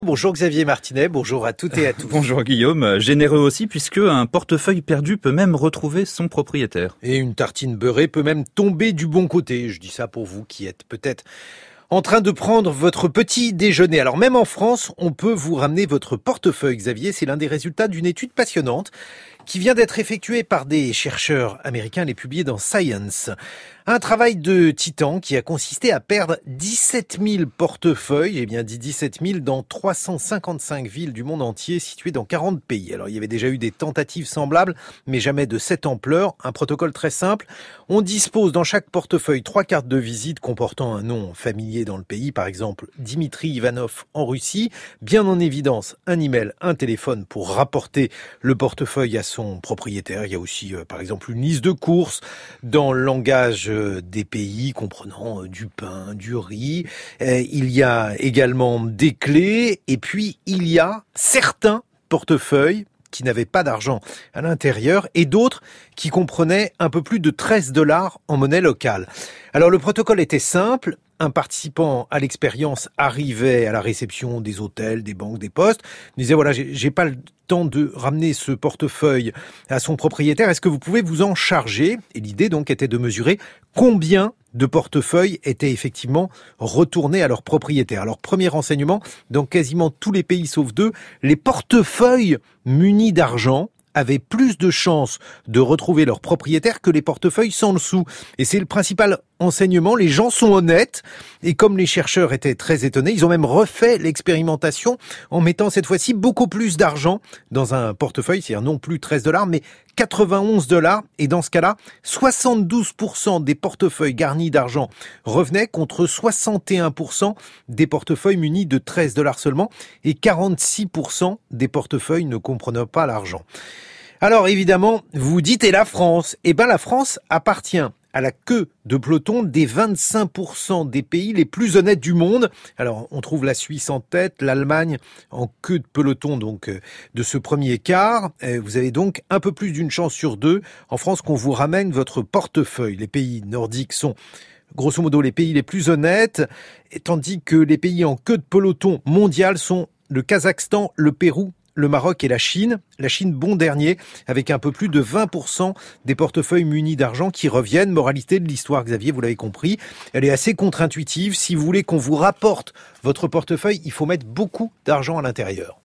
Bonjour Xavier Martinet, bonjour à toutes et à tous. Bonjour Guillaume, généreux aussi puisque un portefeuille perdu peut même retrouver son propriétaire. Et une tartine beurrée peut même tomber du bon côté. Je dis ça pour vous qui êtes peut-être en train de prendre votre petit déjeuner. Alors même en France, on peut vous ramener votre portefeuille, Xavier. C'est l'un des résultats d'une étude passionnante qui vient d'être effectuée par des chercheurs américains, elle est publiée dans Science. Un travail de titan qui a consisté à perdre 17 000 portefeuilles, j'ai bien dit 17 000, dans 355 villes du monde entier situées dans 40 pays. Alors il y avait déjà eu des tentatives semblables, mais jamais de cette ampleur. Un protocole très simple. On dispose dans chaque portefeuille 3 cartes de visite comportant un nom familier dans le pays, par exemple Dimitri Ivanov en Russie. Bien en évidence, un email, un téléphone pour rapporter le portefeuille à son propriétaire. Il y a aussi, par exemple, une liste de courses dans le langage des pays comprenant du pain, du riz. Il y a également des clés et puis il y a certains portefeuilles qui n'avaient pas d'argent à l'intérieur et d'autres qui comprenaient un peu plus de $13 en monnaie locale. Alors le protocole était simple. Un participant à l'expérience arrivait à la réception des hôtels, des banques, des postes, disait voilà, j'ai pas le temps de ramener ce portefeuille à son propriétaire, est-ce que vous pouvez vous en charger? Et l'idée donc était de mesurer combien de portefeuilles étaient effectivement retournés à leur propriétaire. Alors premier renseignement, dans quasiment tous les pays sauf deux, les portefeuilles munis d'argent avaient plus de chances de retrouver leur propriétaire que les portefeuilles sans le sou. Et c'est le principal enseignement, les gens sont honnêtes, et comme les chercheurs étaient très étonnés, ils ont même refait l'expérimentation en mettant cette fois-ci beaucoup plus d'argent dans un portefeuille, c'est-à-dire non plus $13, mais $91, et dans ce cas-là, 72% des portefeuilles garnis d'argent revenaient contre 61% des portefeuilles munis de $13 seulement, et 46% des portefeuilles ne comprenaient pas l'argent. Alors évidemment, vous dites, et la France? Eh ben la France appartient à la queue de peloton des 25% des pays les plus honnêtes du monde. Alors, on trouve la Suisse en tête, l'Allemagne en queue de peloton donc de ce premier quart. Vous avez donc un peu plus d'une chance sur deux en France qu'on vous ramène votre portefeuille. Les pays nordiques sont grosso modo les pays les plus honnêtes, tandis que les pays en queue de peloton mondial sont le Kazakhstan, le Pérou, le Maroc et la Chine. La Chine, bon dernier, avec un peu plus de 20% des portefeuilles munis d'argent qui reviennent. Moralité de l'histoire, Xavier, vous l'avez compris, elle est assez contre-intuitive. Si vous voulez qu'on vous rapporte votre portefeuille, il faut mettre beaucoup d'argent à l'intérieur.